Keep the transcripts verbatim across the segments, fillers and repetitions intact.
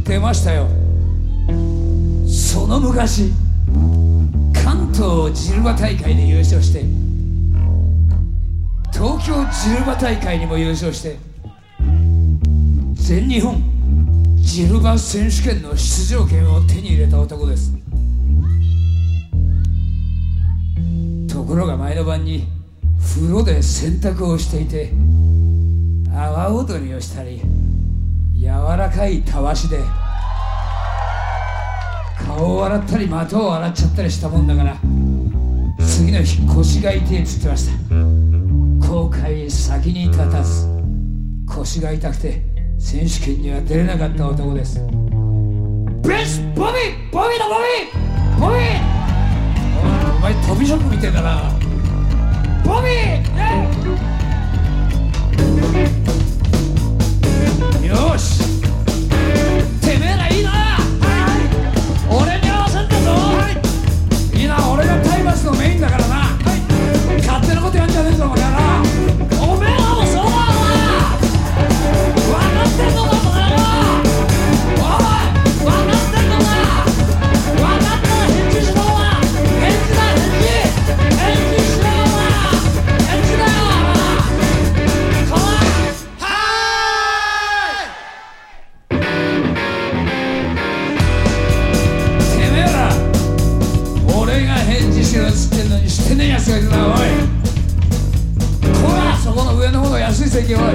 出ましたよ。その昔関東ジルバ大会で優勝して、東京ジルバ大会にも優勝して、全日本ジルバ選手権の出場権を手に入れた男です。ところが前の晩に風呂で洗濯をしていて、阿波踊りをしたり柔らかいたわしで顔を洗ったり的を洗っちゃったりしたもんだから、次の日腰が痛いって言ってました。後悔先に立たず、腰が痛くて選手権には出れなかった男です。ベスボビーボビーだボビーボビー、お, お前飛び職みてえだな。ボビー、ね、よし、てめえらいいな、俺に合わせんだぞ、はい、いいな、俺が体罰のメインだからな、はい、勝手なことやんじゃねえぞお前ら。おめえらもそうだろな、分かってんのかお前ら。おい、分かってんのか、分かったら返事しろお前。返事だ、返事返事しろお前、返事だよお前。こらはーい、てめえら俺が返事しろっつってんのにしてねえやつがいるな。おい、こらそこの上の方の安い席、おい、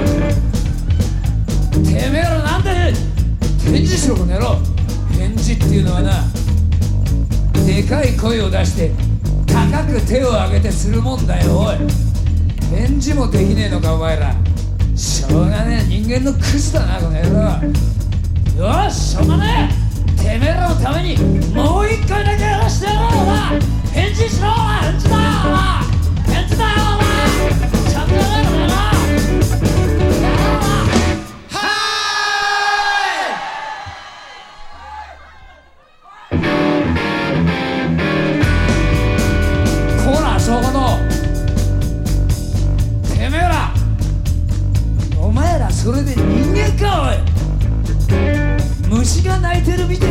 てめえらなんで返事しろこの野郎。返事っていうのはな、でかい声を出して高く手を上げてするもんだよ。おい、返事もできねえのかお前ら。しょうがねえ、人間のクズだなこの野郎。よし、しょうがねえ、てめえらのためにもう一回だけやらしてやろう。お前返事しろ、お前返事だよ、お前返事だよ、お前ちゃんとやれよこの野郎。そこのてめえら、お前らそれで人間かおい。虫が鳴いてるみたい